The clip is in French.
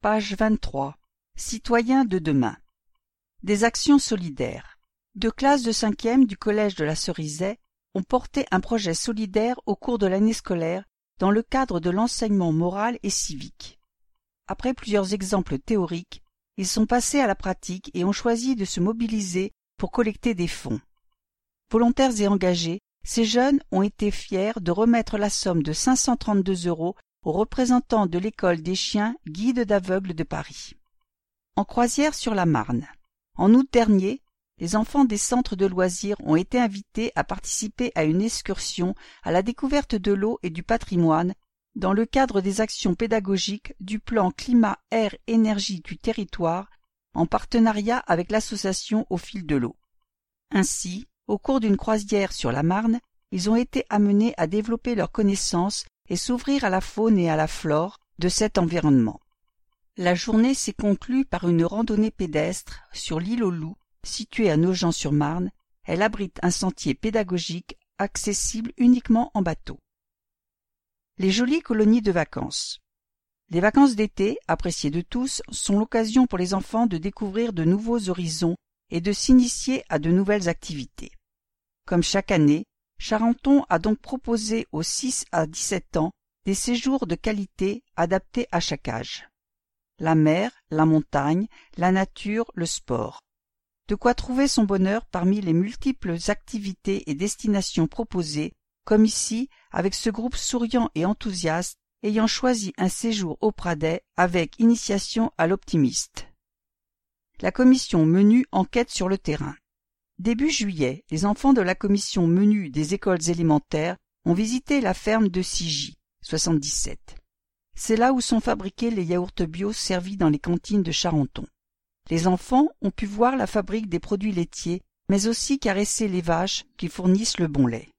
Page 23. Citoyens de demain. Des actions solidaires. 2 classes de 5e du collège de la Cerisay ont porté un projet solidaire au cours de l'année scolaire dans le cadre de l'enseignement moral et civique. Après plusieurs exemples théoriques, ils sont passés à la pratique et ont choisi de se mobiliser pour collecter des fonds. Volontaires et engagés, ces jeunes ont été fiers de remettre la somme de 532 € aux représentants de l'école des chiens guides d'aveugles de Paris. En croisière sur la Marne. En août dernier, les enfants des centres de loisirs ont été invités à participer à une excursion à la découverte de l'eau et du patrimoine dans le cadre des actions pédagogiques du plan climat-air-énergie du territoire en partenariat avec l'association Au fil de l'eau. Ainsi, au cours d'une croisière sur la Marne, ils ont été amenés à développer leurs connaissances et s'ouvrir à la faune et à la flore de cet environnement. La journée s'est conclue par une randonnée pédestre sur l'île aux Loups, située à Nogent-sur-Marne. Elle abrite un sentier pédagogique accessible uniquement en bateau. Les jolies colonies de vacances. Les vacances d'été, appréciées de tous, sont l'occasion pour les enfants de découvrir de nouveaux horizons et de s'initier à de nouvelles activités. Comme chaque année, Charenton a donc proposé aux 6 à 17 ans des séjours de qualité adaptés à chaque âge. La mer, la montagne, la nature, le sport. De quoi trouver son bonheur parmi les multiples activités et destinations proposées, comme ici avec ce groupe souriant et enthousiaste ayant choisi un séjour au Pradet avec initiation à l'optimiste. La commission menu enquête sur le terrain. Début juillet, les enfants de la commission menu des écoles élémentaires ont visité la ferme de Sigy, 77. C'est là où sont fabriqués les yaourts bio servis dans les cantines de Charenton. Les enfants ont pu voir la fabrique des produits laitiers, mais aussi caresser les vaches qui fournissent le bon lait.